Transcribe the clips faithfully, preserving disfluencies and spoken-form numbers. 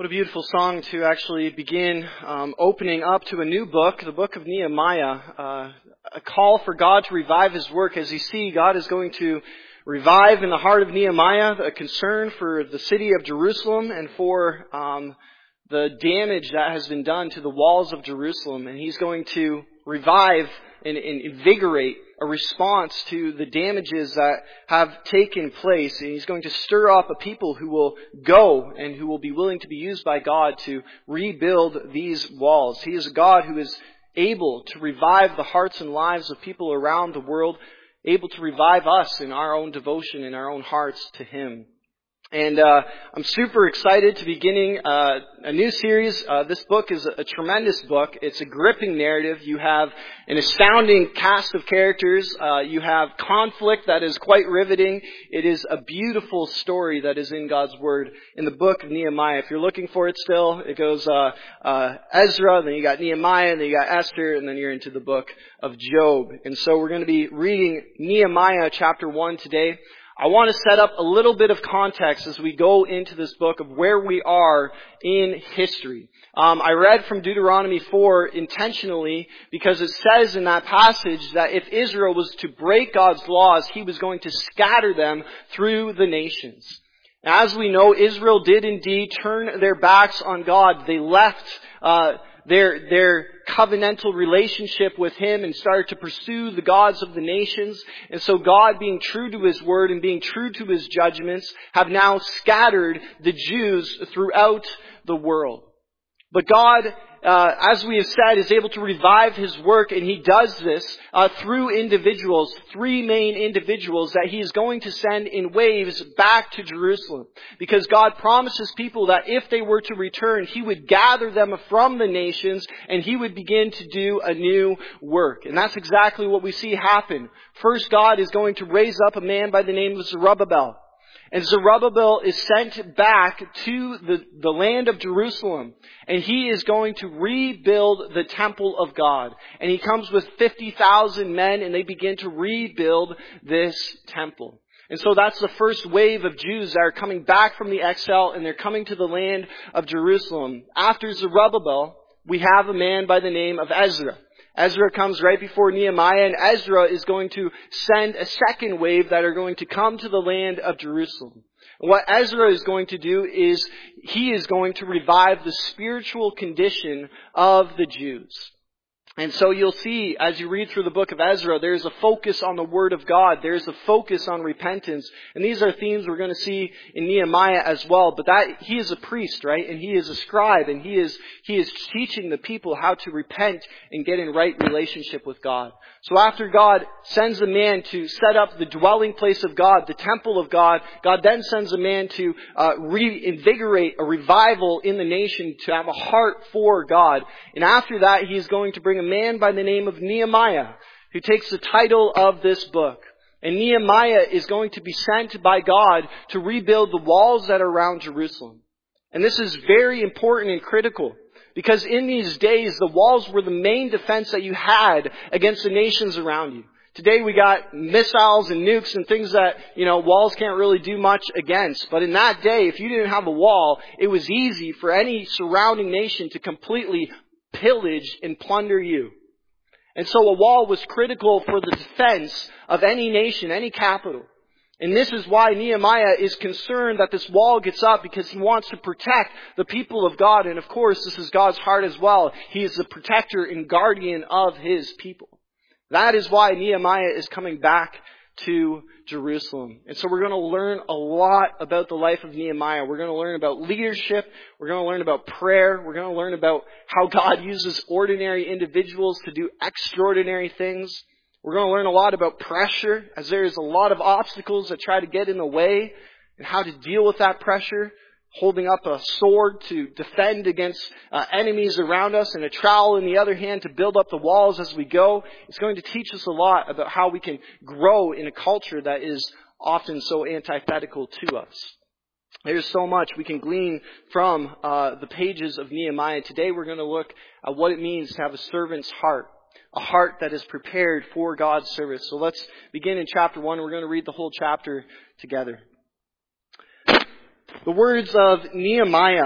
What a beautiful song to actually begin um, opening up to a new book, the book of Nehemiah. Uh, a call for God to revive His work. As you see, God is going to revive in the heart of Nehemiah a concern for the city of Jerusalem and for um, the damage that has been done to the walls of Jerusalem. And He's going to revive and, and invigorate a response to the damages that have taken place. And He's going to stir up a people who will go and who will be willing to be used by God to rebuild these walls. He is a God who is able to revive the hearts and lives of people around the world, able to revive us in our own devotion, in our own hearts to Him. And uh, I'm super excited to be beginning uh, a new series. Uh, this book is a, a tremendous book. It's a gripping narrative. You have an astounding cast of characters. Uh, you have conflict that is quite riveting. It is a beautiful story that is in God's Word in the book of Nehemiah. If you're looking for it still, it goes uh, uh, Ezra, then you got Nehemiah, then you got Esther, and then you're into the book of Job. And so we're going to be reading Nehemiah chapter one today. I want to set up a little bit of context as we go into this book of where we are in history. Um, I read from Deuteronomy four intentionally because it says in that passage that if Israel was to break God's laws, He was going to scatter them through the nations. As we know, Israel did indeed turn their backs on God. They left uh their their covenantal relationship with Him and started to pursue the gods of the nations. And so God, being true to His word and being true to His judgments, have now scattered the Jews throughout the world. But God, uh, as we have said, is able to revive His work, and He does this uh, through individuals, three main individuals that He is going to send in waves back to Jerusalem. Because God promises people that if they were to return, He would gather them from the nations and He would begin to do a new work. And that's exactly what we see happen. First, God is going to raise up a man by the name of Zerubbabel. And Zerubbabel is sent back to the, the land of Jerusalem. And he is going to rebuild the temple of God. And he comes with fifty thousand men and they begin to rebuild this temple. And so that's the first wave of Jews that are coming back from the exile and they're coming to the land of Jerusalem. After Zerubbabel, we have a man by the name of Ezra. Ezra comes right before Nehemiah, and Ezra is going to send a second wave that are going to come to the land of Jerusalem. What Ezra is going to do is he is going to revive the spiritual condition of the Jews. And so you'll see, as you read through the book of Ezra, there's a focus on the Word of God. There's a focus on repentance. And these are themes we're going to see in Nehemiah as well. But that he is a priest, right? And he is a scribe. And he is he is teaching the people how to repent and get in right relationship with God. So after God sends a man to set up the dwelling place of God, the temple of God, God then sends a man to uh, reinvigorate a revival in the nation, to have a heart for God. And after that, he is going to bring a man by the name of Nehemiah, who takes the title of this book. And Nehemiah is going to be sent by God to rebuild the walls that are around Jerusalem. And this is very important and critical, because in these days, the walls were the main defense that you had against the nations around you. Today we got missiles and nukes and things that, you know, walls can't really do much against. But in that day, if you didn't have a wall, it was easy for any surrounding nation to completely pillage and plunder you. And so a wall was critical for the defense of any nation, any capital. And this is why Nehemiah is concerned that this wall gets up, because he wants to protect the people of God. And of course, this is God's heart as well. He is the protector and guardian of His people. That is why Nehemiah is coming back to Jerusalem. And so we're going to learn a lot about the life of Nehemiah. We're going to learn about leadership. We're going to learn about prayer. We're going to learn about how God uses ordinary individuals to do extraordinary things. We're going to learn a lot about pressure, as there is a lot of obstacles that try to get in the way, and how to deal with that pressure. Holding up a sword to defend against uh, enemies around us, and a trowel in the other hand to build up the walls as we go. It's going to teach us a lot about how we can grow in a culture that is often so antithetical to us. There's so much we can glean from uh, the pages of Nehemiah. Today we're going to look at what it means to have a servant's heart. A heart that is prepared for God's service. So let's begin in chapter one. We're going to read the whole chapter together. The words of Nehemiah,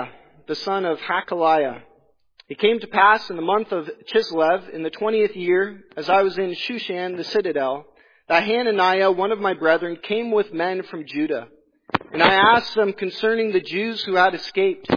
the son of Hakaliah. It came to pass in the month of Chislev, in the twentieth year, as I was in Shushan the citadel, that Hananiah, one of my brethren, came with men from Judah. And I asked them concerning the Jews who had escaped,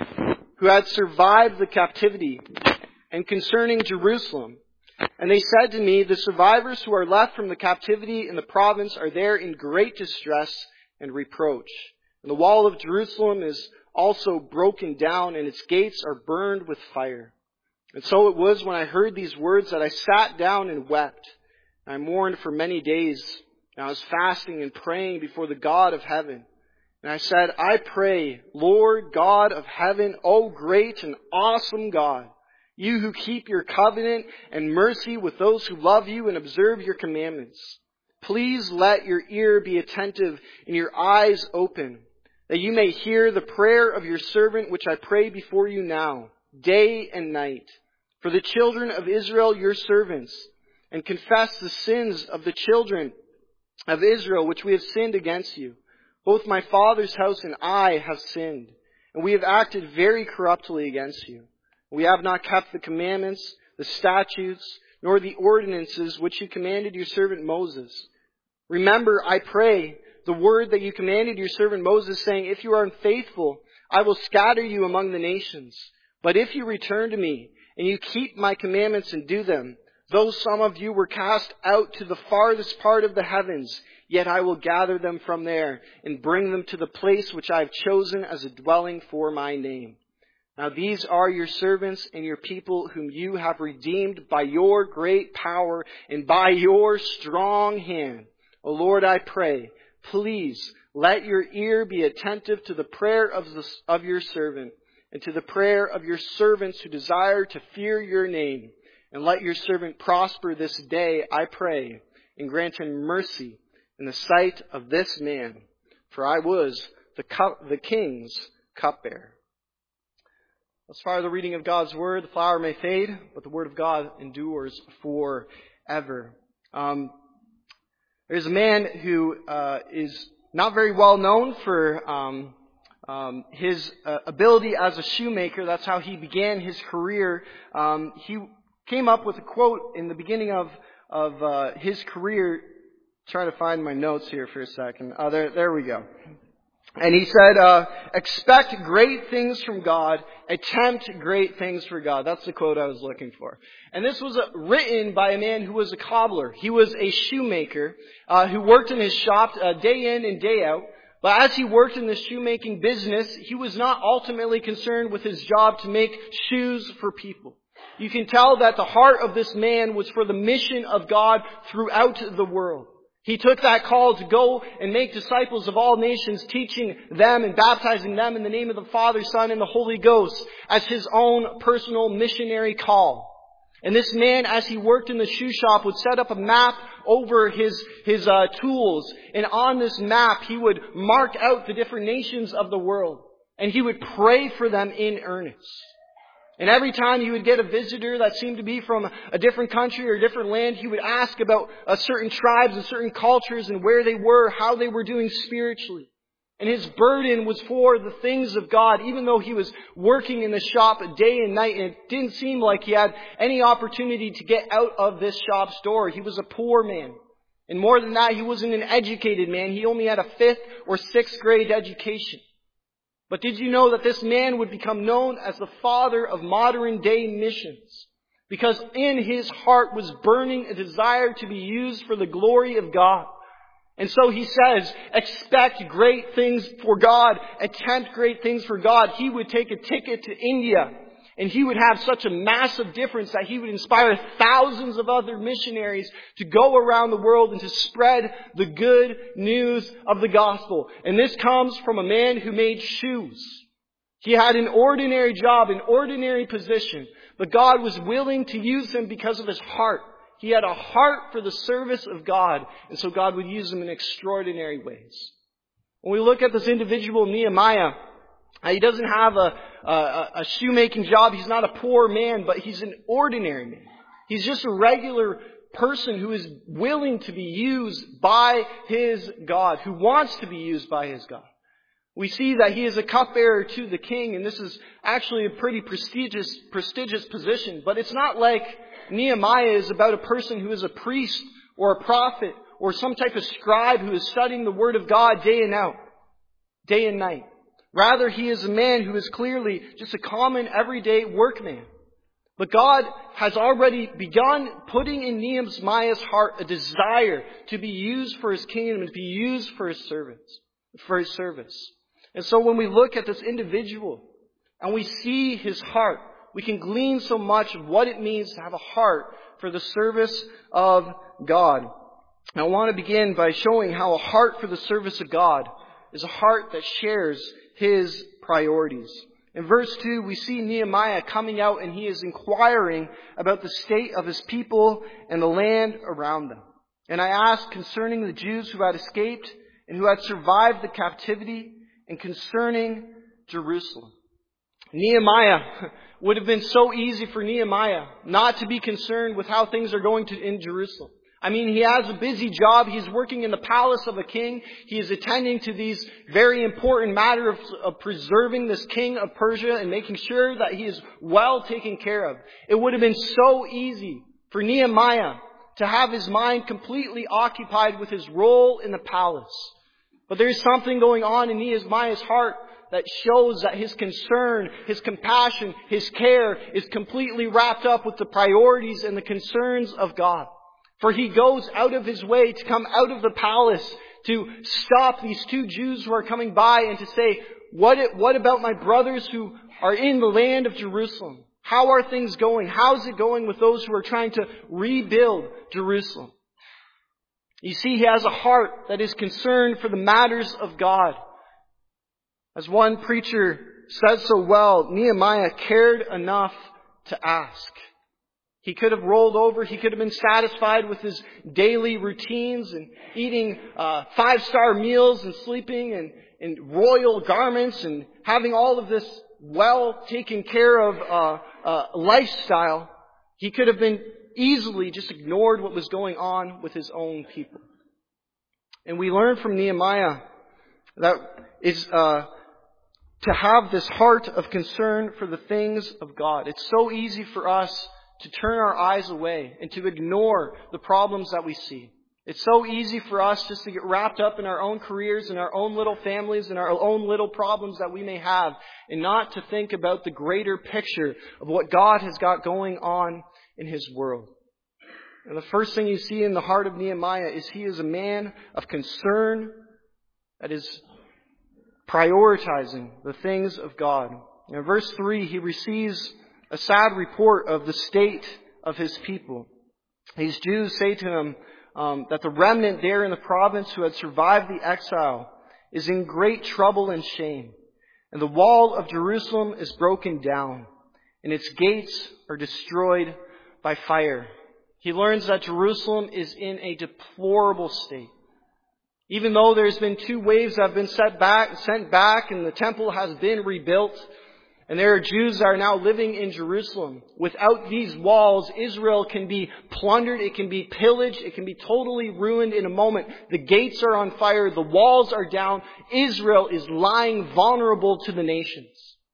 who had survived the captivity, and concerning Jerusalem. And they said to me, the survivors who are left from the captivity in the province are there in great distress and reproach. And the wall of Jerusalem is also broken down, and its gates are burned with fire. And so it was when I heard these words that I sat down and wept. And I mourned for many days. And I was fasting and praying before the God of heaven. And I said, I pray, Lord God of heaven, O great and awesome God, you who keep your covenant and mercy with those who love you and observe your commandments. Please let your ear be attentive and your eyes open, that you may hear the prayer of your servant, which I pray before you now, day and night, for the children of Israel, your servants, and confess the sins of the children of Israel, which we have sinned against you. Both my father's house and I have sinned, and we have acted very corruptly against you. We have not kept the commandments, the statutes, nor the ordinances which you commanded your servant Moses. Remember, I pray, the word that you commanded your servant Moses, saying, if you are unfaithful, I will scatter you among the nations. But if you return to me, and you keep my commandments and do them, though some of you were cast out to the farthest part of the heavens, yet I will gather them from there, and bring them to the place which I have chosen as a dwelling for my name. Now these are your servants and your people whom you have redeemed by your great power and by your strong hand. O Lord, I pray, please let your ear be attentive to the prayer of, the, of your servant and to the prayer of your servants who desire to fear your name. And let your servant prosper this day, I pray, and grant him mercy in the sight of this man. For I was the, cup, the king's cupbearer. As far as the reading of God's Word, the flower may fade, but the Word of God endures forever. Um, there's a man who uh, is not very well known for um, um, his uh, ability as a shoemaker. That's how he began his career. Um, he came up with a quote in the beginning of of uh, his career. Try to find my notes here for a second. Oh, there, there we go. And he said, uh, expect great things from God, attempt great things for God. That's the quote I was looking for. And this was uh, written by a man who was a cobbler. He was a shoemaker, uh, who worked in his shop uh, day in and day out. But as he worked in the shoemaking business, he was not ultimately concerned with his job to make shoes for people. You can tell that the heart of this man was for the mission of God throughout the world. He took that call to go and make disciples of all nations, teaching them and baptizing them in the name of the Father, Son, and the Holy Ghost as his own personal missionary call. And this man, as he worked in the shoe shop, would set up a map over his, his uh, tools. And on this map, he would mark out the different nations of the world. And he would pray for them in earnest. And every time he would get a visitor that seemed to be from a different country or a different land, he would ask about uh, certain tribes and certain cultures and where they were, how they were doing spiritually. And his burden was for the things of God, even though he was working in the shop day and night, and it didn't seem like he had any opportunity to get out of this shop's door. He was a poor man. And more than that, he wasn't an educated man. He only had a fifth or sixth grade education. But did you know that this man would become known as the father of modern day missions? Because in his heart was burning a desire to be used for the glory of God. And so he says, expect great things for God, attempt great things for God. He would take a ticket to India, and he would have such a massive difference that he would inspire thousands of other missionaries to go around the world and to spread the good news of the gospel. And this comes from a man who made shoes. He had an ordinary job, an ordinary position, but God was willing to use him because of his heart. He had a heart for the service of God, and so God would use him in extraordinary ways. When we look at this individual, Nehemiah, he doesn't have a, a, a shoemaking job. He's not a poor man, but he's an ordinary man. He's just a regular person who is willing to be used by his God, who wants to be used by his God. We see that he is a cupbearer to the king, and this is actually a pretty prestigious, prestigious position. But it's not like Nehemiah is about a person who is a priest or a prophet or some type of scribe who is studying the Word of God day and out, day and night. Rather, he is a man who is clearly just a common, everyday workman. But God has already begun putting in Nehemiah's heart a desire to be used for his kingdom and to be used for his servants, for his service. And so when we look at this individual and we see his heart, we can glean so much of what it means to have a heart for the service of God. And I want to begin by showing how a heart for the service of God is a heart that shares his priorities. In verse two, we see Nehemiah coming out and he is inquiring about the state of his people and the land around them. And I asked concerning the Jews who had escaped and who had survived the captivity, and concerning Jerusalem. Nehemiah, would have been so easy for Nehemiah not to be concerned with how things are going to in Jerusalem. I mean, he has a busy job. He's working in the palace of a king. He is attending to these very important matters of, of preserving this king of Persia and making sure that he is well taken care of. It would have been so easy for Nehemiah to have his mind completely occupied with his role in the palace. But there is something going on in Nehemiah's heart that shows that his concern, his compassion, his care is completely wrapped up with the priorities and the concerns of God. For he goes out of his way to come out of the palace to stop these two Jews who are coming by and to say, what, what about my brothers who are in the land of Jerusalem? How are things going? How's it going with those who are trying to rebuild Jerusalem? You see, he has a heart that is concerned for the matters of God. As one preacher said so well, Nehemiah cared enough to ask. He could have rolled over. He could have been satisfied with his daily routines and eating uh, five-star meals and sleeping in, in royal garments and having all of this well taken care of uh, uh, lifestyle. He could have been easily just ignored what was going on with his own people. And we learn from Nehemiah that is uh, to have this heart of concern for the things of God. It's so easy for us to turn our eyes away and to ignore the problems that we see. It's so easy for us just to get wrapped up in our own careers and our own little families and our own little problems that we may have and not to think about the greater picture of what God has got going on in His world. And the first thing you see in the heart of Nehemiah is he is a man of concern that is prioritizing the things of God. In verse three, he receives a sad report of the state of his people. These Jews say to him um, that the remnant there in the province who had survived the exile is in great trouble and shame. And the wall of Jerusalem is broken down, and its gates are destroyed by fire. He learns that Jerusalem is in a deplorable state. Even though there's been two waves that have been set back, sent back and the temple has been rebuilt, and there are Jews that are now living in Jerusalem. Without these walls, Israel can be plundered, it can be pillaged, it can be totally ruined in a moment. The gates are on fire, the walls are down. Israel is lying vulnerable to the nations.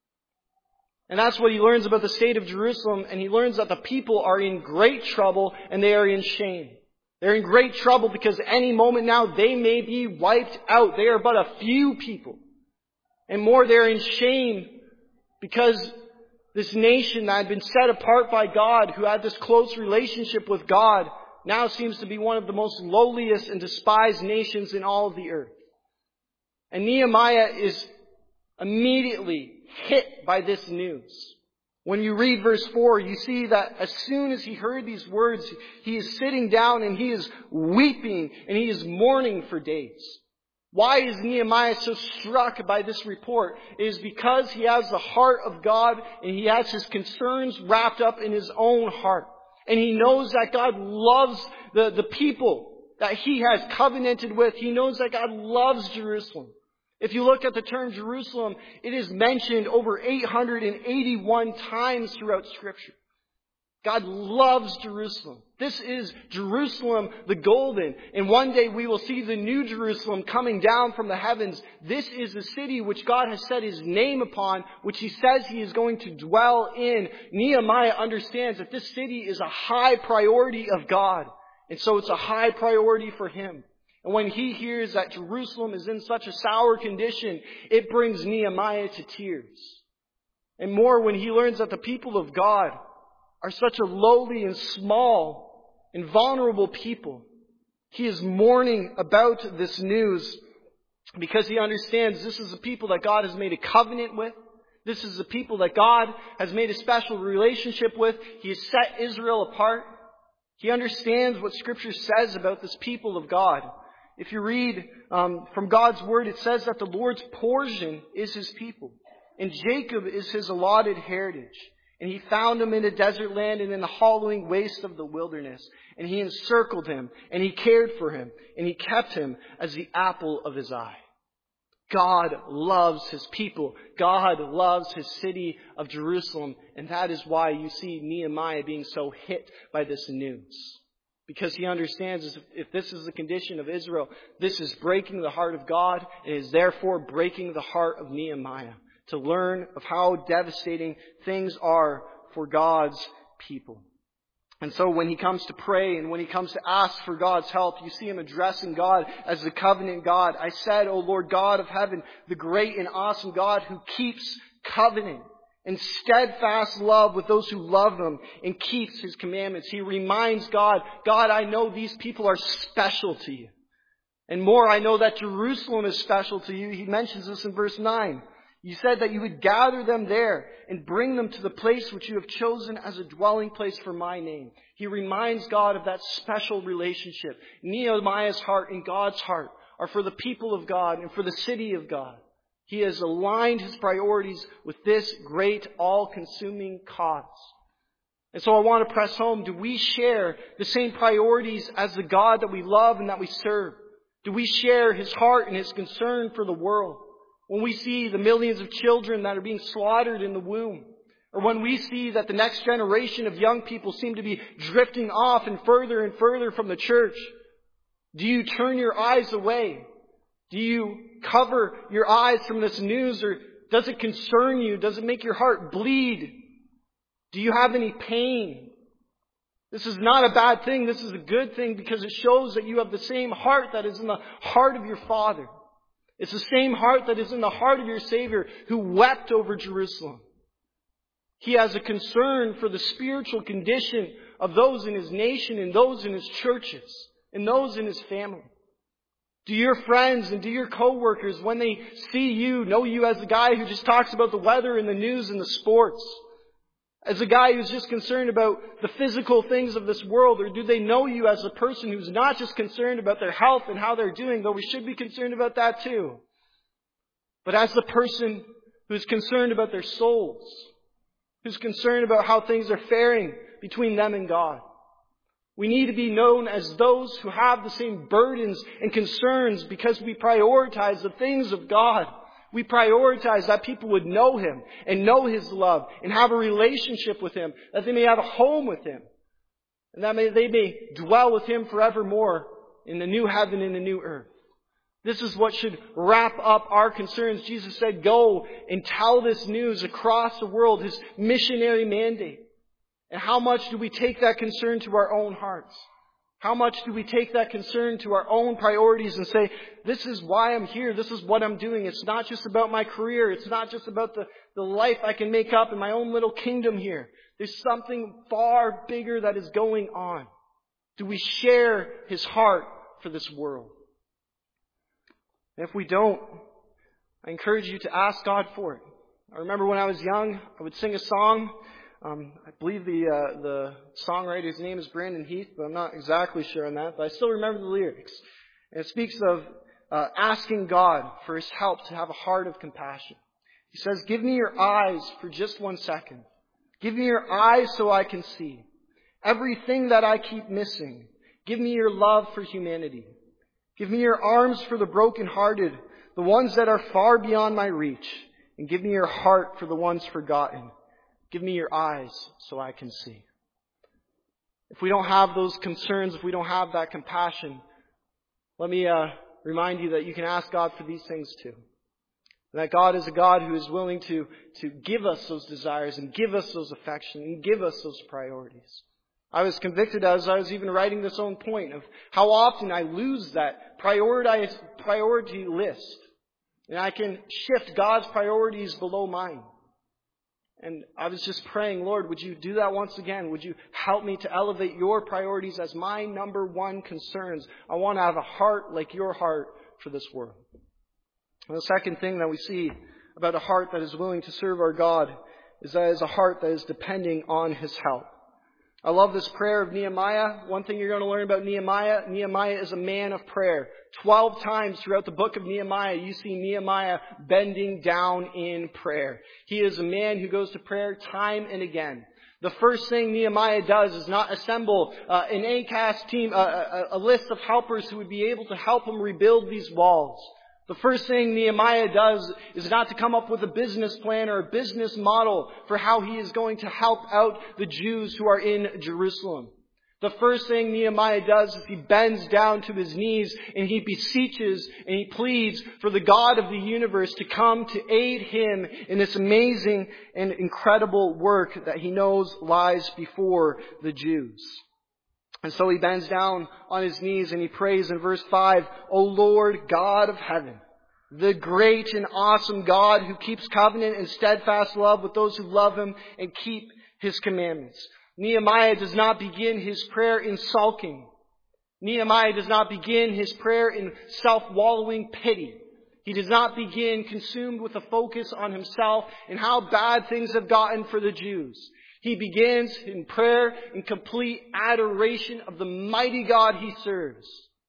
And that's what he learns about the state of Jerusalem, and he learns that the people are in great trouble and they are in shame. They're in great trouble because any moment now they may be wiped out. They are but a few people. And more, they're in shame because this nation that had been set apart by God, who had this close relationship with God, now seems to be one of the most lowliest and despised nations in all of the earth. And Nehemiah is immediately hit by this news. When you read verse four, you see that as soon as he heard these words, he is sitting down and he is weeping and he is mourning for days. Why is Nehemiah so struck by this report? It is because he has the heart of God and he has his concerns wrapped up in his own heart. And he knows that God loves the, the people that he has covenanted with. He knows that God loves Jerusalem. If you look at the term Jerusalem, it is mentioned over eight hundred eighty-one times throughout Scripture. God loves Jerusalem. This is Jerusalem the golden. And one day we will see the new Jerusalem coming down from the heavens. This is the city which God has set His name upon, which He says He is going to dwell in. Nehemiah understands that this city is a high priority of God. And so it's a high priority for him. And when he hears that Jerusalem is in such a sour condition, it brings Nehemiah to tears. And more when he learns that the people of God are such a lowly and small and vulnerable people. He is mourning about this news because he understands this is a people that God has made a covenant with. This is a people that God has made a special relationship with. He has set Israel apart. He understands what Scripture says about this people of God. If you read um, from God's Word, it says that the Lord's portion is His people. And Jacob is His allotted heritage. And He found him in a desert land and in the hollowing waste of the wilderness. And He encircled him, and He cared for him, and He kept him as the apple of His eye. God loves His people. God loves His city of Jerusalem. And that is why you see Nehemiah being so hit by this news. Because he understands if, if this is the condition of Israel, this is breaking the heart of God. It is therefore breaking the heart of Nehemiah. To learn of how devastating things are for God's people. And so when he comes to pray and when he comes to ask for God's help, you see him addressing God as the covenant God. I said, O Lord God of heaven, the great and awesome God who keeps covenant and steadfast love with those who love Him and keeps His commandments. He reminds God, God, I know these people are special to You. And more, I know that Jerusalem is special to You. He mentions this in verse nine. You said that You would gather them there and bring them to the place which You have chosen as a dwelling place for My name. He reminds God of that special relationship. Nehemiah's heart and God's heart are for the people of God and for the city of God. He has aligned his priorities with this great, all-consuming cause. And so I want to press home, do we share the same priorities as the God that we love and that we serve? Do we share His heart and His concern for the world? When we see the millions of children that are being slaughtered in the womb, or when we see that the next generation of young people seem to be drifting off and further and further from the church, do you turn your eyes away? Do you cover your eyes from this news, or does it concern you? Does it make your heart bleed? Do you have any pain? This is not a bad thing. This is a good thing because it shows that you have the same heart that is in the heart of your Father. It's the same heart that is in the heart of your Savior who wept over Jerusalem. He has a concern for the spiritual condition of those in His nation and those in His churches and those in His family. Do your friends and do your co-workers, when they see you, know you as the guy who just talks about the weather and the news and the sports? As a guy who's just concerned about the physical things of this world? Or do they know you as a person who's not just concerned about their health and how they're doing, though we should be concerned about that too, but as the person who's concerned about their souls, who's concerned about how things are faring between them and God? We need to be known as those who have the same burdens and concerns because we prioritize the things of God. We prioritize that people would know Him and know His love and have a relationship with Him, that they may have a home with Him, and that may, they may dwell with Him forevermore in the new heaven and the new earth. This is what should wrap up our concerns. Jesus said, go and tell this news across the world, His missionary mandate. And how much do we take that concern to our own hearts? How much do we take that concern to our own priorities and say, this is why I'm here, this is what I'm doing. It's not just about my career. It's not just about the, the life I can make up in my own little kingdom here. There's something far bigger that is going on. Do we share His heart for this world? And if we don't, I encourage you to ask God for it. I remember when I was young, I would sing a song. Um, I believe the uh, the songwriter's name is Brandon Heath, but I'm not exactly sure on that. But I still remember the lyrics. And it speaks of uh, asking God for His help to have a heart of compassion. He says, give me your eyes for just one second. Give me your eyes so I can see everything that I keep missing. Give me your love for humanity. Give me your arms for the brokenhearted, the ones that are far beyond my reach. And give me your heart for the ones forgotten. Give me your eyes so I can see. if we don't have those concerns, if we don't have that compassion, let me uh, remind you that you can ask God for these things too. And that God is a God who is willing to, to give us those desires and give us those affections and give us those priorities. I was convicted as I was even writing this own point of how often I lose that prioritize, priority list. And I can shift God's priorities below mine. And I was just praying, Lord, would you do that once again? Would you help me to elevate your priorities as my number one concerns? I want to have a heart like your heart for this world. And the second thing that we see about a heart that is willing to serve our God is that it is a heart that is depending on His help. I love this prayer of Nehemiah. One thing you're going to learn about Nehemiah, Nehemiah is a man of prayer. Twelve times throughout the book of Nehemiah, you see Nehemiah bending down in prayer. He is a man who goes to prayer time and again. The first thing Nehemiah does is not assemble uh, an A C A S team, uh, a, a list of helpers who would be able to help him rebuild these walls. The first thing Nehemiah does is not to come up with a business plan or a business model for how he is going to help out the Jews who are in Jerusalem. The first thing Nehemiah does is he bends down to his knees and he beseeches and he pleads for the God of the universe to come to aid him in this amazing and incredible work that he knows lies before the Jews. And so he bends down on his knees and he prays in verse five, O Lord God of heaven, the great and awesome God who keeps covenant and steadfast love with those who love Him and keep His commandments. Nehemiah does not begin his prayer in sulking. Nehemiah does not begin his prayer in self-wallowing pity. He does not begin consumed with a focus on himself and how bad things have gotten for the Jews. He begins in prayer in complete adoration of the mighty God he serves.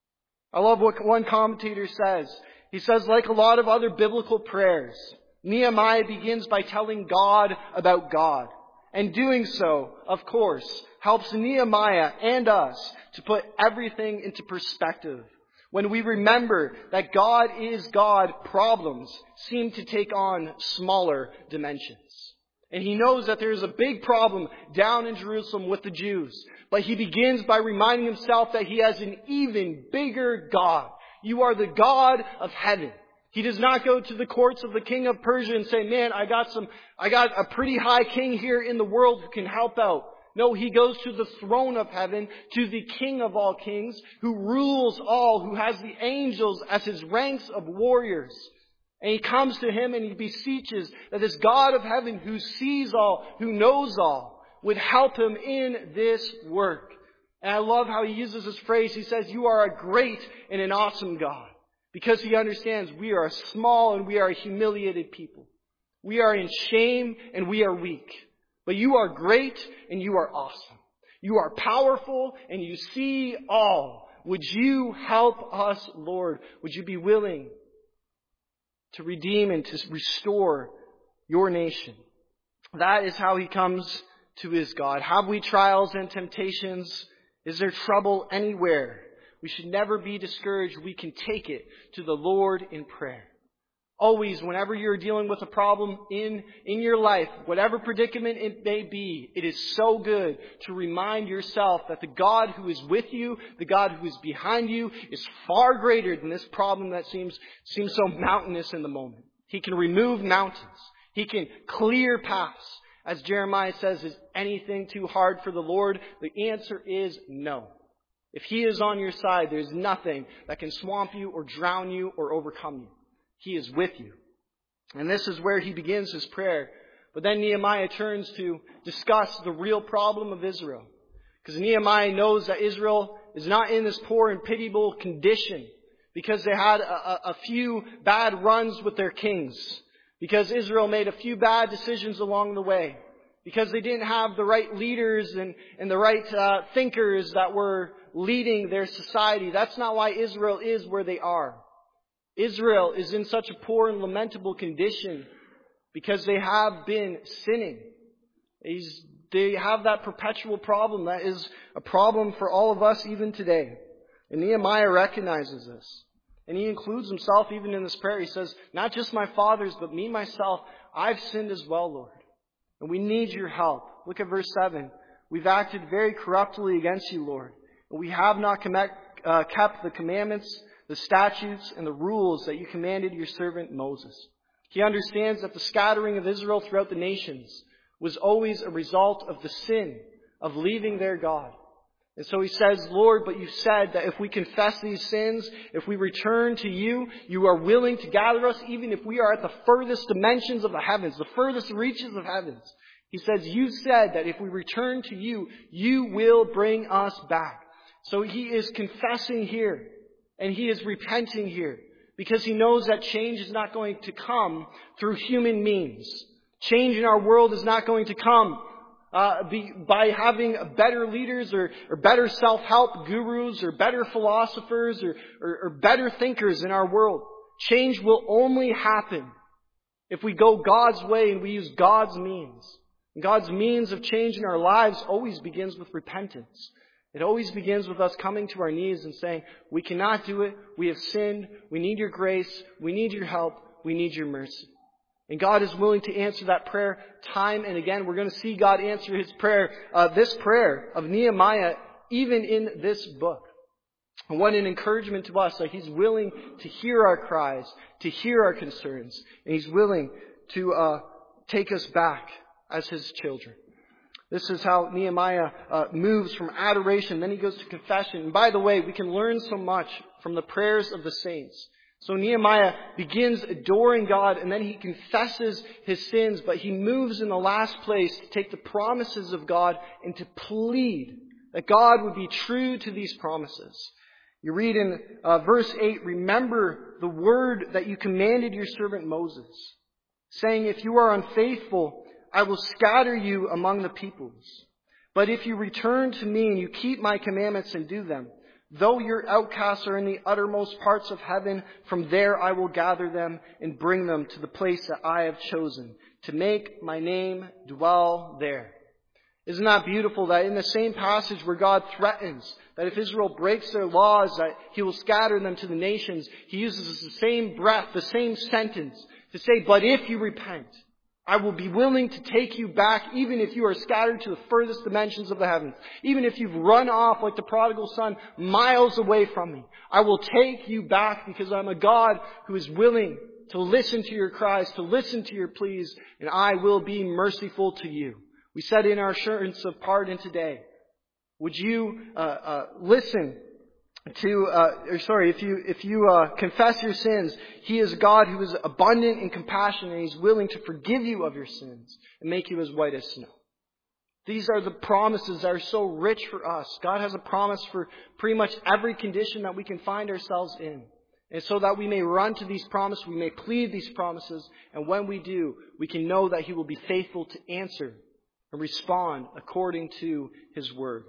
I love what one commentator says. He says, like a lot of other biblical prayers, Nehemiah begins by telling God about God. And doing so, of course, helps Nehemiah and us to put everything into perspective. When we remember that God is God, problems seem to take on smaller dimensions. And he knows that there is a big problem down in Jerusalem with the Jews. But he begins by reminding himself that he has an even bigger God. You are the God of heaven. He does not go to the courts of the king of Persia and say, man, I got some, I got a pretty high king here in the world who can help out. No, he goes to the throne of heaven, to the King of all kings, who rules all, who has the angels as his ranks of warriors. And he comes to him and he beseeches that this God of heaven who sees all, who knows all, would help him in this work. And I love how he uses this phrase. He says, you are a great and an awesome God. Because he understands we are a small and we are a humiliated people. We are in shame and we are weak. But you are great and you are awesome. You are powerful and you see all. Would you help us, Lord? Would you be willing to redeem and to restore your nation? That is how he comes to his God. Have we trials and temptations? Is there trouble anywhere? We should never be discouraged. We can take it to the Lord in prayer. Always, whenever you're dealing with a problem in, in your life, whatever predicament it may be, it is so good to remind yourself that the God who is with you, the God who is behind you, is far greater than this problem that seems, seems so mountainous in the moment. He can remove mountains. He can clear paths. As Jeremiah says, is anything too hard for the Lord? The answer is no. If He is on your side, there's nothing that can swamp you or drown you or overcome you. He is with you. And this is where he begins his prayer. But then Nehemiah turns to discuss the real problem of Israel. Because Nehemiah knows that Israel is not in this poor and pitiable condition because they had a, a few bad runs with their kings. Because Israel made a few bad decisions along the way. Because they didn't have the right leaders and, and the right uh, thinkers that were leading their society. That's not why Israel is where they are. Israel is in such a poor and lamentable condition because they have been sinning. They have that perpetual problem that is a problem for all of us even today. And Nehemiah recognizes this. And he includes himself even in this prayer. He says, not just my fathers, but me myself, I've sinned as well, Lord. And we need your help. Look at verse seven. We've acted very corruptly against you, Lord. And we have not commit, uh, kept the commandments, the statutes, and the rules that you commanded your servant Moses. He understands that the scattering of Israel throughout the nations was always a result of the sin of leaving their God. And so he says, Lord, but you said that if we confess these sins, if we return to you, you are willing to gather us, even if we are at the furthest dimensions of the heavens, the furthest reaches of heavens. He says, you said that if we return to you, you will bring us back. So he is confessing here, and he is repenting here, because he knows that change is not going to come through human means. Change in our world is not going to come uh, be, by having better leaders or, or better self-help gurus or better philosophers or, or, or better thinkers in our world. Change will only happen if we go God's way and we use God's means. God's means of change in our lives always begins with repentance. It always begins with us coming to our knees and saying, we cannot do it. We have sinned. We need your grace. We need your help. We need your mercy. And God is willing to answer that prayer time and again. We're going to see God answer his prayer, uh, this prayer of Nehemiah, even in this book. And what an encouragement to us that he's willing to hear our cries, to hear our concerns. And he's willing to uh, take us back as his children. This is how Nehemiah uh, moves from adoration. Then he goes to confession. And by the way, we can learn so much from the prayers of the saints. So Nehemiah begins adoring God, and then he confesses his sins, but he moves in the last place to take the promises of God and to plead that God would be true to these promises. You read in uh, verse eight, remember the word that you commanded your servant Moses, saying, if you are unfaithful, I will scatter you among the peoples. But if you return to me and you keep my commandments and do them, though your outcasts are in the uttermost parts of heaven, from there I will gather them and bring them to the place that I have chosen, to make my name dwell there. Isn't that beautiful that in the same passage where God threatens that if Israel breaks their laws, that he will scatter them to the nations, he uses the same breath, the same sentence to say, but if you repent, I will be willing to take you back, even if you are scattered to the furthest dimensions of the heavens. Even if you've run off like the prodigal son miles away from me. I will take you back because I'm a God who is willing to listen to your cries, to listen to your pleas, and I will be merciful to you. We said in our assurance of pardon today, would you uh, uh, listen to, uh, or sorry, if you, if you, uh, confess your sins, he is God who is abundant in compassion, and he's willing to forgive you of your sins and make you as white as snow. These are the promises that are so rich for us. God has a promise for pretty much every condition that we can find ourselves in. And so that we may run to these promises, we may plead these promises, and when we do, we can know that he will be faithful to answer and respond according to his word.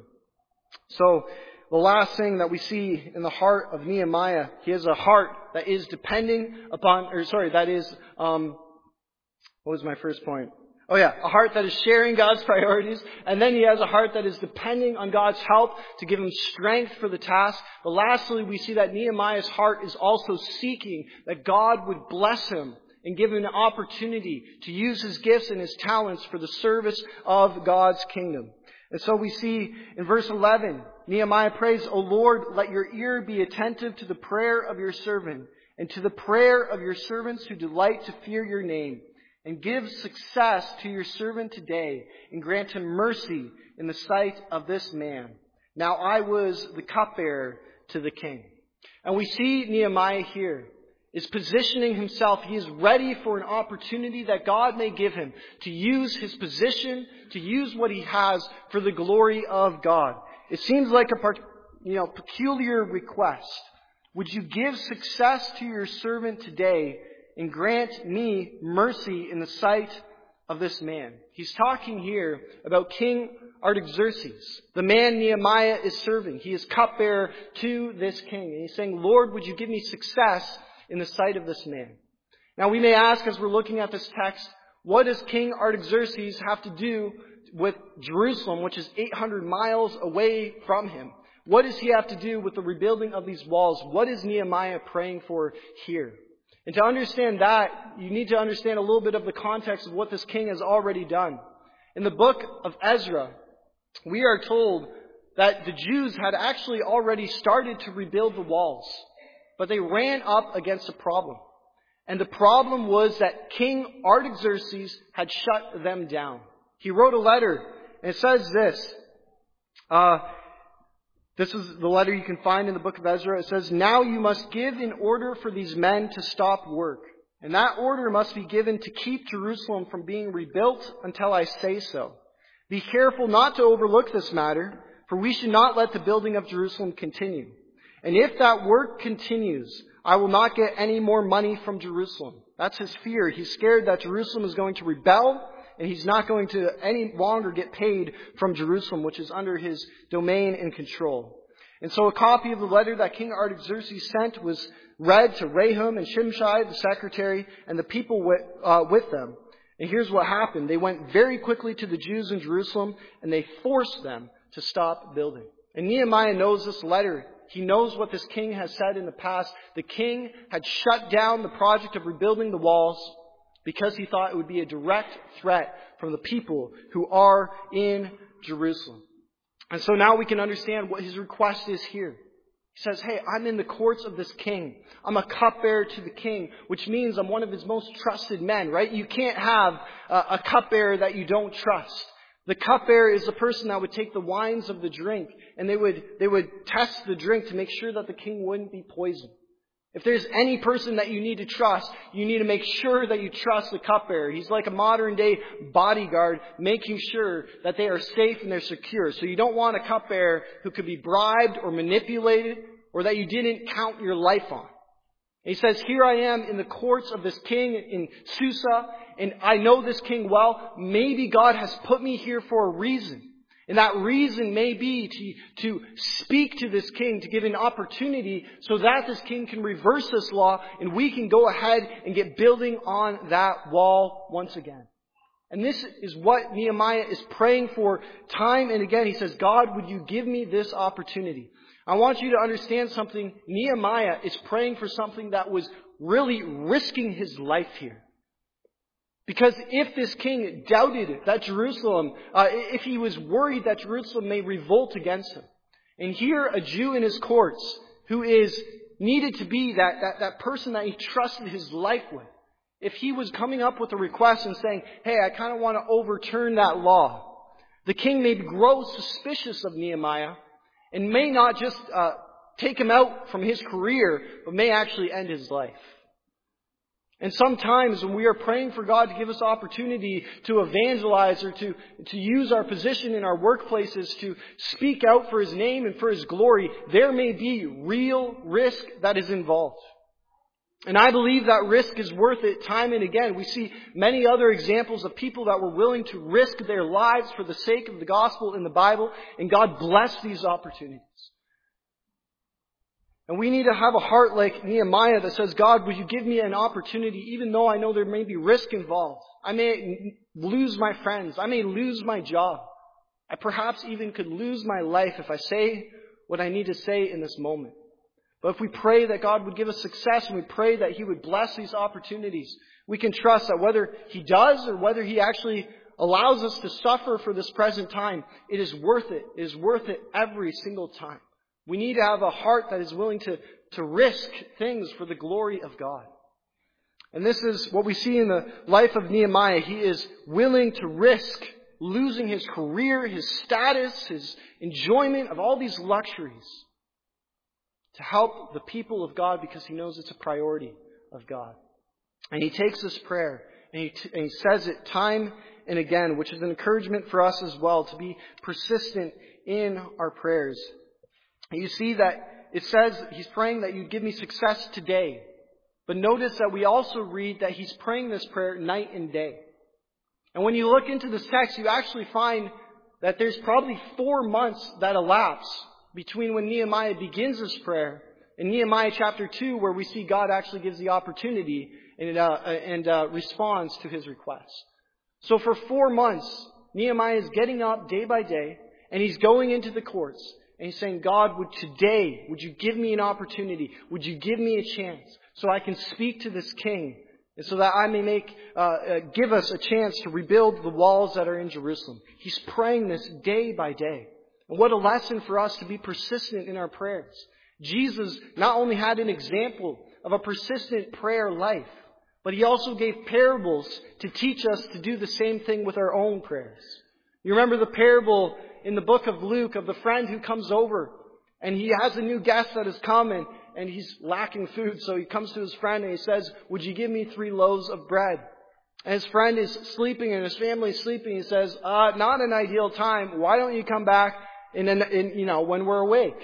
So, the last thing that we see in the heart of Nehemiah, he has a heart that is depending upon, or sorry, that is, um, what was my first point? Oh yeah, a heart that is sharing God's priorities, and then he has a heart that is depending on God's help to give him strength for the task. But lastly, we see that Nehemiah's heart is also seeking that God would bless him and give him an opportunity to use his gifts and his talents for the service of God's kingdom. And so we see in verse eleven, Nehemiah prays, O Lord, let your ear be attentive to the prayer of your servant and to the prayer of your servants who delight to fear your name. And give success to your servant today and grant him mercy in the sight of this man. Now I was the cupbearer to the king. And we see Nehemiah here is positioning himself. He is ready for an opportunity that God may give him to use his position, to use what he has for the glory of God. It seems like a part, you know, peculiar request. Would you give success to your servant today and grant me mercy in the sight of this man? He's talking here about King Artaxerxes, the man Nehemiah is serving. He is cupbearer to this king. And he's saying, Lord, would you give me success in the sight of this man? Now we may ask as we're looking at this text, what does King Artaxerxes have to do with Jerusalem, which is eight hundred miles away from him? What does he have to do with the rebuilding of these walls? What is Nehemiah praying for here? And to understand that, you need to understand a little bit of the context of what this king has already done. In the book of Ezra, we are told that the Jews had actually already started to rebuild the walls, but they ran up against a problem. And the problem was that King Artaxerxes had shut them down. He wrote a letter, and it says this. Uh, this is the letter you can find in the book of Ezra. It says, "Now you must give an order for these men to stop work. And that order must be given to keep Jerusalem from being rebuilt until I say so. Be careful not to overlook this matter, for we should not let the building of Jerusalem continue. And if that work continues, I will not get any more money from Jerusalem." That's his fear. He's scared that Jerusalem is going to rebel, and he's not going to any longer get paid from Jerusalem, which is under his domain and control. And so a copy of the letter that King Artaxerxes sent was read to Rehum and Shimshai, the secretary, and the people with, uh, with them. And here's what happened. They went very quickly to the Jews in Jerusalem, and they forced them to stop building. And Nehemiah knows this letter. He knows what this king has said in the past. The king had shut down the project of rebuilding the walls because he thought it would be a direct threat from the people who are in Jerusalem. And so now we can understand what his request is here. He says, hey, I'm in the courts of this king. I'm a cupbearer to the king, which means I'm one of his most trusted men, right? You can't have a, a cupbearer that you don't trust. The cupbearer is the person that would take the wines of the drink, and they would, they would test the drink to make sure that the king wouldn't be poisoned. If there's any person that you need to trust, you need to make sure that you trust the cupbearer. He's like a modern day bodyguard, making sure that they are safe and they're secure. So you don't want a cupbearer who could be bribed or manipulated, or that you didn't count your life on. And he says, here I am in the courts of this king in Susa, and I know this king well. Maybe God has put me here for a reason. And that reason may be to, to speak to this king, to give an opportunity so that this king can reverse this law and we can go ahead and get building on that wall once again. And this is what Nehemiah is praying for time and again. He says, God, would you give me this opportunity? I want you to understand something. Nehemiah is praying for something that was really risking his life here. Because if this king doubted that Jerusalem, uh, if he was worried that Jerusalem may revolt against him, and here a Jew in his courts who is needed to be that, that, that person that he trusted his life with, if he was coming up with a request and saying, hey, I kind of want to overturn that law, the king may grow suspicious of Nehemiah and may not just uh, take him out from his career, but may actually end his life. And sometimes when we are praying for God to give us opportunity to evangelize or to, to use our position in our workplaces to speak out for His name and for His glory, there may be real risk that is involved. And I believe that risk is worth it time and again. We see many other examples of people that were willing to risk their lives for the sake of the gospel in the Bible, and God blessed these opportunities. And we need to have a heart like Nehemiah that says, God, would you give me an opportunity, even though I know there may be risk involved. I may lose my friends. I may lose my job. I perhaps even could lose my life if I say what I need to say in this moment. But if we pray that God would give us success and we pray that He would bless these opportunities, we can trust that whether He does or whether He actually allows us to suffer for this present time, it is worth it. It is worth it every single time. We need to have a heart that is willing to, to risk things for the glory of God. And this is what we see in the life of Nehemiah. He is willing to risk losing his career, his status, his enjoyment of all these luxuries to help the people of God because he knows it's a priority of God. And he takes this prayer and he, t- and he says it time and again, which is an encouragement for us as well to be persistent in our prayers. You see that it says he's praying that you give me success today. But notice that we also read that he's praying this prayer night and day. And when you look into this text, you actually find that there's probably four months that elapse between when Nehemiah begins this prayer and Nehemiah chapter two, where we see God actually gives the opportunity and, uh, and uh, responds to his request. So for four months, Nehemiah is getting up day by day and he's going into the courts. And he's saying, God, would today, would you give me an opportunity? Would you give me a chance so I can speak to this king and so that I may make, uh, uh, give us a chance to rebuild the walls that are in Jerusalem. He's praying this day by day. And what a lesson for us to be persistent in our prayers. Jesus not only had an example of a persistent prayer life, but He also gave parables to teach us to do the same thing with our own prayers. You remember the parable in the book of Luke of the friend who comes over and he has a new guest that has come and, and he's lacking food. So he comes to his friend and he says, "Would you give me three loaves of bread?" And his friend is sleeping and his family is sleeping. He says, uh, "Not an ideal time. Why don't you come back in, an, in you know, when we're awake?"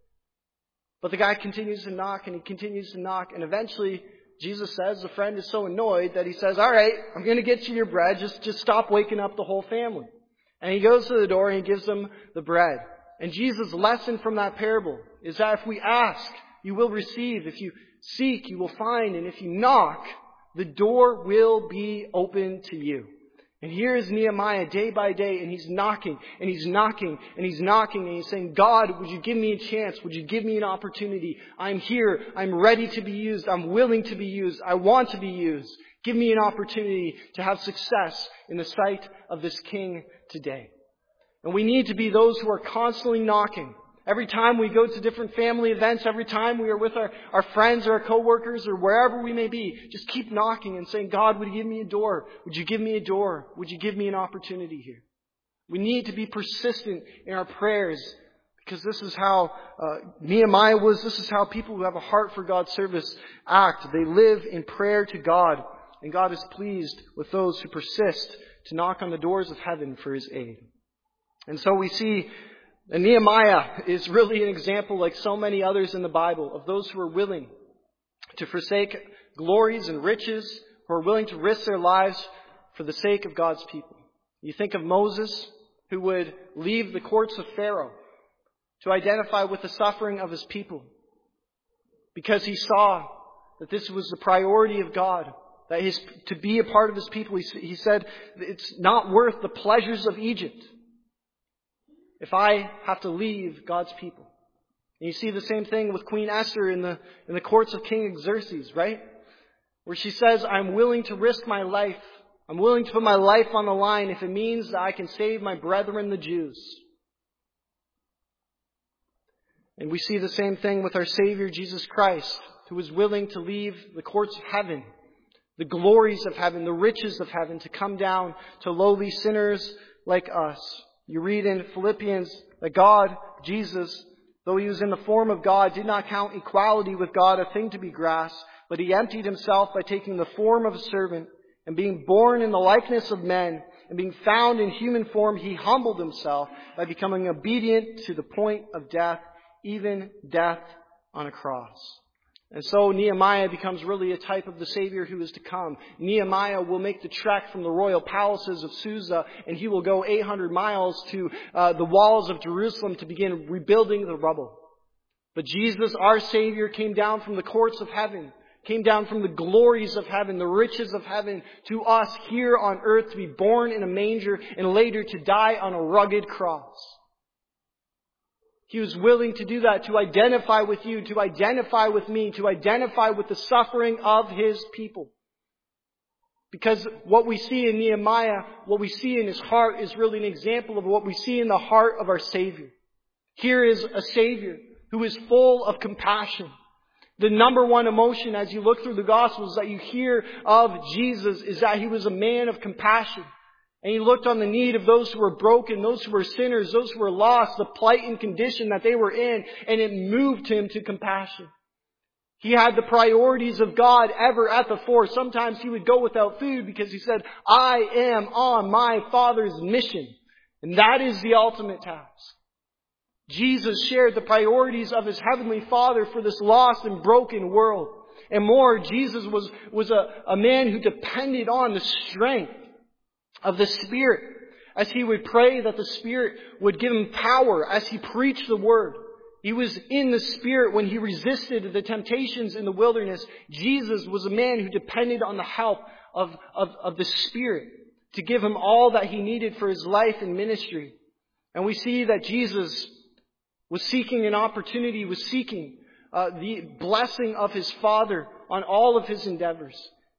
But the guy continues to knock and he continues to knock. And eventually Jesus says, the friend is so annoyed that he says, "All right, I'm going to get you your bread. Just, just stop waking up the whole family." And he goes to the door and he gives them the bread. And Jesus' lesson from that parable is that if we ask, you will receive. If you seek, you will find. And if you knock, the door will be open to you. And here is Nehemiah day by day, and he's knocking, and he's knocking, and he's knocking, and he's saying, "God, would you give me a chance? Would you give me an opportunity? I'm here. I'm ready to be used. I'm willing to be used. I want to be used. Give me an opportunity to have success in the sight of this King today." And we need to be those who are constantly knocking. Every time we go to different family events, every time we are with our, our friends or our coworkers or wherever we may be, just keep knocking and saying, "God, would you give me a door? Would you give me a door? Would you give me an opportunity here?" We need to be persistent in our prayers, because this is how uh, Nehemiah was. This is how people who have a heart for God's service act. They live in prayer to God, and God is pleased with those who persist to knock on the doors of heaven for His aid. And so we see and Nehemiah is really an example, like so many others in the Bible, of those who are willing to forsake glories and riches, who are willing to risk their lives for the sake of God's people. You think of Moses, who would leave the courts of Pharaoh to identify with the suffering of his people, because he saw that this was the priority of God, that his, to be a part of His people. He, he said, "It's not worth the pleasures of Egypt if I have to leave God's people." And you see the same thing with Queen Esther in the, in the courts of King Xerxes, right? Where she says, "I'm willing to risk my life. I'm willing to put my life on the line if it means that I can save my brethren, the Jews." And we see the same thing with our Savior, Jesus Christ, who was willing to leave the courts of heaven, the glories of heaven, the riches of heaven, to come down to lowly sinners like us. You read in Philippians that God, Jesus, though He was in the form of God, did not count equality with God a thing to be grasped, but He emptied Himself by taking the form of a servant, and being born in the likeness of men, and being found in human form, He humbled Himself by becoming obedient to the point of death, even death on a cross. And so Nehemiah becomes really a type of the Savior who is to come. Nehemiah will make the trek from the royal palaces of Susa, and he will go eight hundred miles to uh, the walls of Jerusalem to begin rebuilding the rubble. But Jesus, our Savior, came down from the courts of heaven, came down from the glories of heaven, the riches of heaven, to us here on earth, to be born in a manger and later to die on a rugged cross. He was willing to do that, to identify with you, to identify with me, to identify with the suffering of His people. Because what we see in Nehemiah, what we see in his heart, is really an example of what we see in the heart of our Savior. Here is a Savior who is full of compassion. The number one emotion as you look through the Gospels that you hear of Jesus is that He was a man of compassion. And He looked on the need of those who were broken, those who were sinners, those who were lost, the plight and condition that they were in, and it moved Him to compassion. He had the priorities of God ever at the fore. Sometimes He would go without food because He said, "I am on my Father's mission." And that is the ultimate task. Jesus shared the priorities of His Heavenly Father for this lost and broken world. And more, Jesus was, was a, a man who depended on the strength of the Spirit, as He would pray that the Spirit would give Him power as He preached the Word. He was in the Spirit when He resisted the temptations in the wilderness. Jesus was a man who depended on the help of, of, of the Spirit to give Him all that He needed for His life and ministry. And we see that Jesus was seeking an opportunity, was seeking uh, the blessing of His Father on all of His endeavors.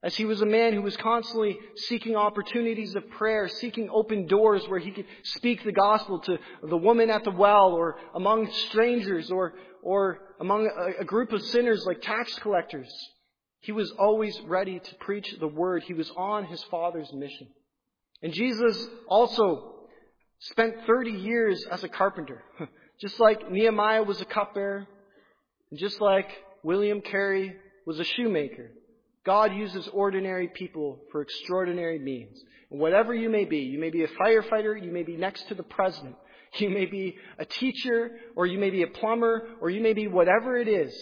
As he was a man who was constantly seeking opportunities of prayer, seeking open doors where he could speak the gospel to the woman at the well, or among strangers, or, or among a, a group of sinners like tax collectors. He was always ready to preach the word. He was on his Father's mission. And Jesus also spent thirty years as a carpenter. Just like Nehemiah was a cupbearer, and just like William Carey was a shoemaker, God uses ordinary people for extraordinary means. And whatever you may be, you may be a firefighter, you may be next to the president, you may be a teacher, or you may be a plumber, or you may be whatever it is,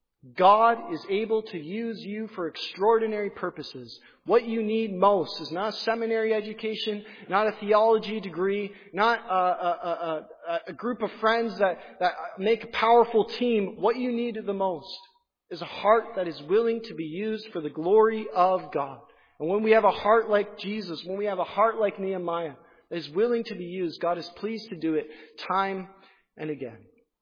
God is able to use you for extraordinary purposes. What you need most is not a seminary education, not a theology degree, not a, a, a, a group of friends that, that make a powerful team. What you need the most is a heart that is willing to be used for the glory of God. And when we have a heart like Jesus, when we have a heart like Nehemiah that is willing to be used, God is pleased to do it time and again.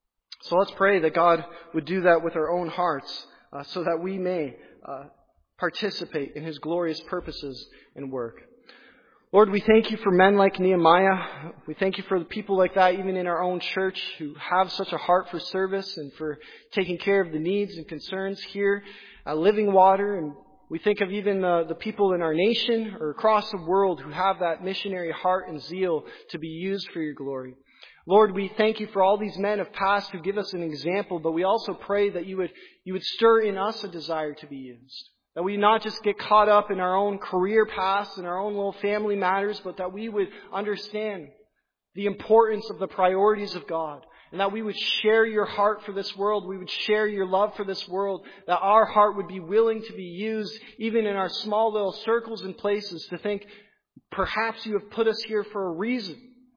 So let's pray that God would do that with our own hearts, uh, so that we may uh, participate in His glorious purposes and work. Lord, we thank You for men like Nehemiah. We thank You for the people like that, even in our own church, who have such a heart for service and for taking care of the needs and concerns here at Living Water. And we think of even the, the people in our nation or across the world who have that missionary heart and zeal to be used for Your glory. Lord, we thank You for all these men of past who give us an example, but we also pray that You would, you would stir in us a desire to be used. That we not just get caught up in our own career paths and our own little family matters, but that we would understand the importance of the priorities of God. And that we would share Your heart for this world. We would share Your love for this world. That our heart would be willing to be used, even in our small little circles and places, to think, perhaps You have put us here for a reason.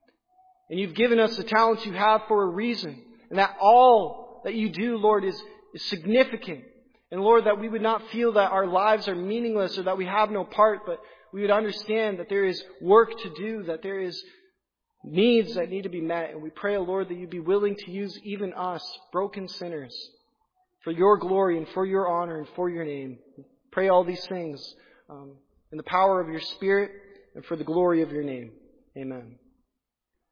And You've given us the talents You have for a reason. And that all that You do, Lord, is, is significant. And Lord, that we would not feel that our lives are meaningless or that we have no part, but we would understand that there is work to do, that there is needs that need to be met. And we pray, Lord, that You'd be willing to use even us, broken sinners, for Your glory and for Your honor and for Your name. We pray all these things um, in the power of Your Spirit and for the glory of Your name. Amen.